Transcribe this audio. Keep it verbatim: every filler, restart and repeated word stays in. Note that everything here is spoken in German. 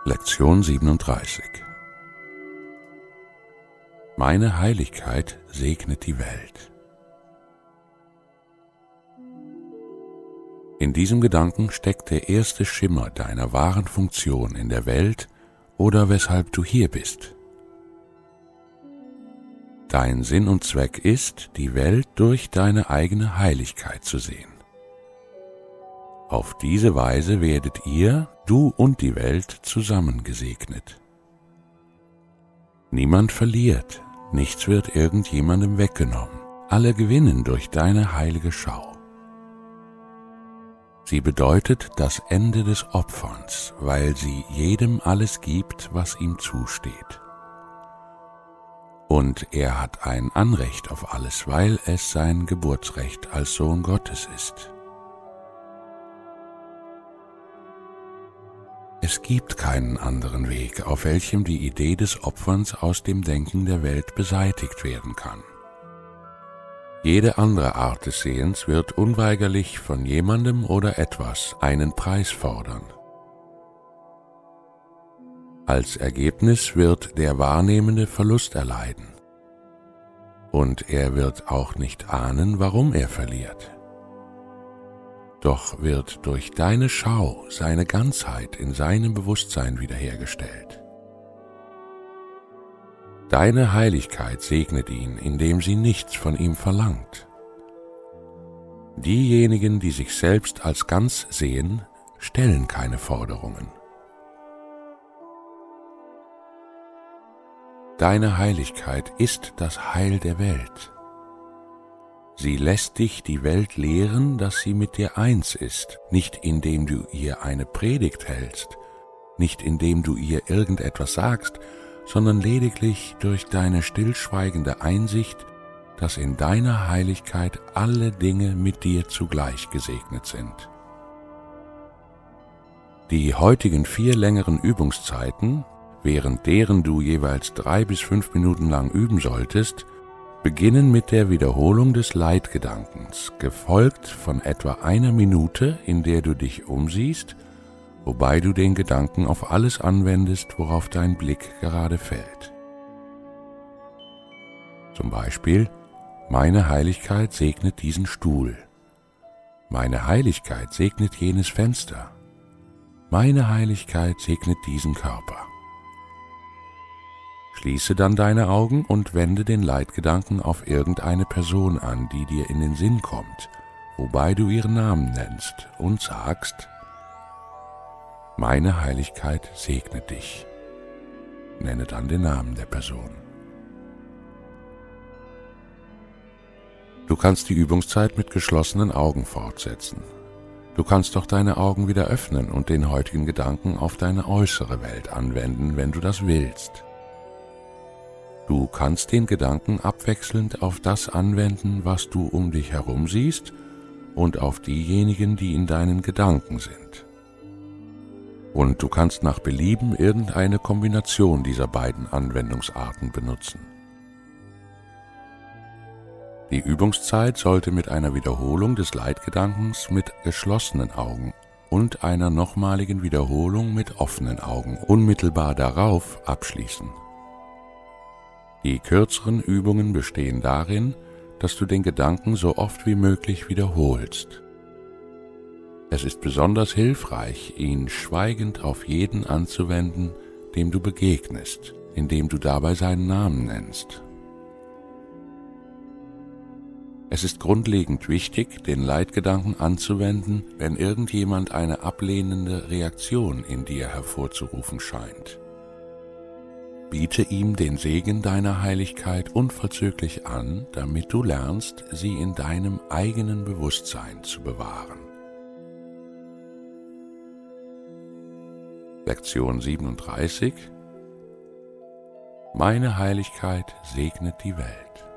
Lektion siebenunddreißig. Meine Heiligkeit segnet die Welt. In diesem Gedanken steckt der erste Schimmer deiner wahren Funktion in der Welt oder weshalb du hier bist. Dein Sinn und Zweck ist, die Welt durch deine eigene Heiligkeit zu sehen. Auf diese Weise werdet ihr, du und die Welt, zusammen gesegnet. Niemand verliert, nichts wird irgendjemandem weggenommen, alle gewinnen durch deine heilige Schau. Sie bedeutet das Ende des Opferns, weil sie jedem alles gibt, was ihm zusteht. Und er hat ein Anrecht auf alles, weil es sein Geburtsrecht als Sohn Gottes ist. Es gibt keinen anderen Weg, auf welchem die Idee des Opferns aus dem Denken der Welt beseitigt werden kann. Jede andere Art des Sehens wird unweigerlich von jemandem oder etwas einen Preis fordern. Als Ergebnis wird der Wahrnehmende Verlust erleiden. Und er wird auch nicht ahnen, warum er verliert. Doch wird durch deine Schau seine Ganzheit in seinem Bewusstsein wiederhergestellt. Deine Heiligkeit segnet ihn, indem sie nichts von ihm verlangt. Diejenigen, die sich selbst als ganz sehen, stellen keine Forderungen. Deine Heiligkeit ist das Heil der Welt. Sie lässt dich die Welt lehren, dass sie mit dir eins ist, nicht indem du ihr eine Predigt hältst, nicht indem du ihr irgendetwas sagst, sondern lediglich durch deine stillschweigende Einsicht, dass in deiner Heiligkeit alle Dinge mit dir zugleich gesegnet sind. Die heutigen vier längeren Übungszeiten, während deren du jeweils drei bis fünf Minuten lang üben solltest, beginnen mit der Wiederholung des Leitgedankens, gefolgt von etwa einer Minute, in der du dich umsiehst, wobei du den Gedanken auf alles anwendest, worauf dein Blick gerade fällt. Zum Beispiel: Meine Heiligkeit segnet diesen Stuhl. Meine Heiligkeit segnet jenes Fenster. Meine Heiligkeit segnet diesen Körper. Schließe dann deine Augen und wende den Leitgedanken auf irgendeine Person an, die dir in den Sinn kommt, wobei du ihren Namen nennst und sagst: Meine Heiligkeit segnet dich. Nenne dann den Namen der Person. Du kannst die Übungszeit mit geschlossenen Augen fortsetzen. Du kannst doch deine Augen wieder öffnen und den heutigen Gedanken auf deine äußere Welt anwenden, wenn du das willst. Du kannst den Gedanken abwechselnd auf das anwenden, was du um dich herum siehst, und auf diejenigen, die in deinen Gedanken sind. Und du kannst nach Belieben irgendeine Kombination dieser beiden Anwendungsarten benutzen. Die Übungszeit sollte mit einer Wiederholung des Leitgedankens mit geschlossenen Augen und einer nochmaligen Wiederholung mit offenen Augen unmittelbar darauf abschließen. Die kürzeren Übungen bestehen darin, dass du den Gedanken so oft wie möglich wiederholst. Es ist besonders hilfreich, ihn schweigend auf jeden anzuwenden, dem du begegnest, indem du dabei seinen Namen nennst. Es ist grundlegend wichtig, den Leitgedanken anzuwenden, wenn irgendjemand eine ablehnende Reaktion in dir hervorzurufen scheint. Biete ihm den Segen deiner Heiligkeit unverzüglich an, damit du lernst, sie in deinem eigenen Bewusstsein zu bewahren. Lektion siebenunddreißig. Meine Heiligkeit segnet die Welt.